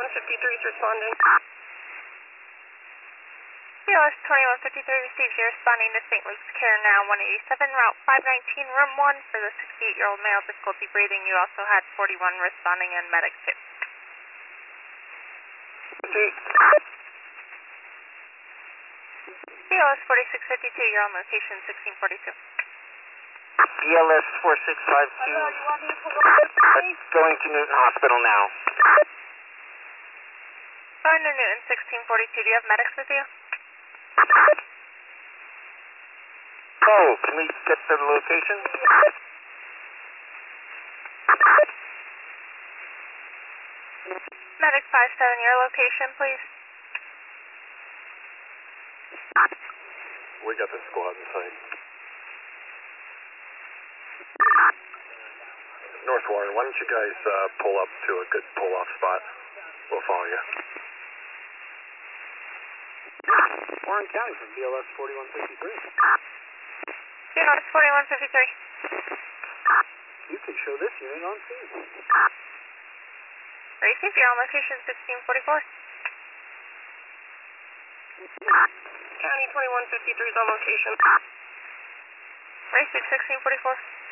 2153 is responding. BLS 2153 received. You're responding to St. Luke's Care now, 187, Route 519, Room 1 for the 68-year-old male, difficulty breathing. You also had 41 responding and medic too. BLS 4652, you're on location 1642. BLS 4652, going to Newton Hospital now. Going to Newton 1642, do you have medics with you? Oh, can we get the location? Medic 57, your location, please. We got the squad in sight. North Warren, why don't you guys pull up to a good pull-off spot? We'll follow you. Warren County from BLS 4153. BLS 4153. You can show this unit on scene. Racing, you're on location 1644. County 2153 is on location. Racing 1644.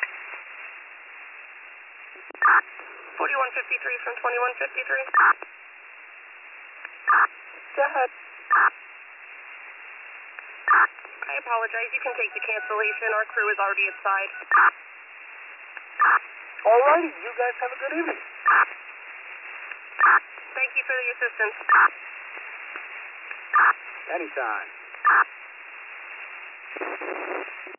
4153 from 2153. Go ahead. I apologize. You can take the cancellation. Our crew is already inside. Alrighty, you guys have a good evening. Thank you for the assistance. Anytime.